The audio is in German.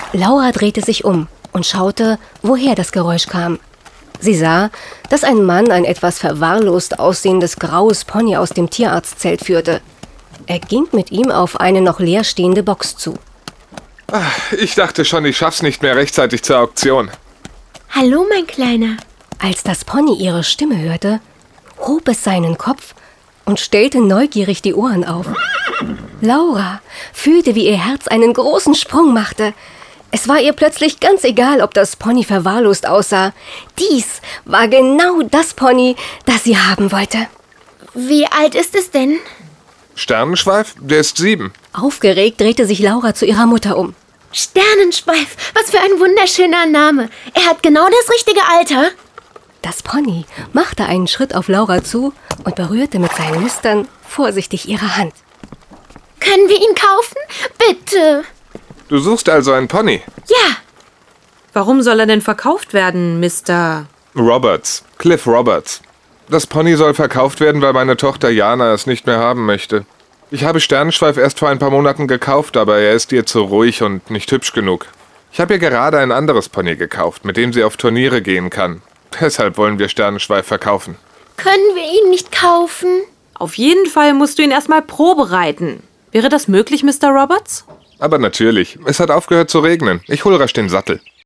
Laura drehte sich um und schaute, woher das Geräusch kam. Sie sah, dass ein Mann ein etwas verwahrlost aussehendes graues Pony aus dem Tierarztzelt führte. Er ging mit ihm auf eine noch leerstehende Box zu. Ich dachte schon, ich schaff's nicht mehr rechtzeitig zur Auktion. Hallo, mein Kleiner. Als das Pony ihre Stimme hörte, hob es seinen Kopf und stellte neugierig die Ohren auf. Laura fühlte, wie ihr Herz einen großen Sprung machte. Es war ihr plötzlich ganz egal, ob das Pony verwahrlost aussah. Dies war genau das Pony, das sie haben wollte. Wie alt ist es denn? Sternenschweif? Der ist 7. Aufgeregt drehte sich Laura zu ihrer Mutter um. Sternenschweif, was für ein wunderschöner Name. Er hat genau das richtige Alter. Das Pony machte einen Schritt auf Laura zu und berührte mit seinen Nüstern vorsichtig ihre Hand. Können wir ihn kaufen? Bitte. Du suchst also einen Pony? Ja. Warum soll er denn verkauft werden, Mr. Roberts. Cliff Roberts. Das Pony soll verkauft werden, weil meine Tochter Jana es nicht mehr haben möchte. Ich habe Sternenschweif erst vor ein paar Monaten gekauft, aber er ist ihr zu ruhig und nicht hübsch genug. Ich habe ihr gerade ein anderes Pony gekauft, mit dem sie auf Turniere gehen kann. Deshalb wollen wir Sternenschweif verkaufen. Können wir ihn nicht kaufen? Auf jeden Fall musst du ihn erstmal Probe reiten. Wäre das möglich, Mr. Roberts? Aber natürlich. Es hat aufgehört zu regnen. Ich hole rasch den Sattel.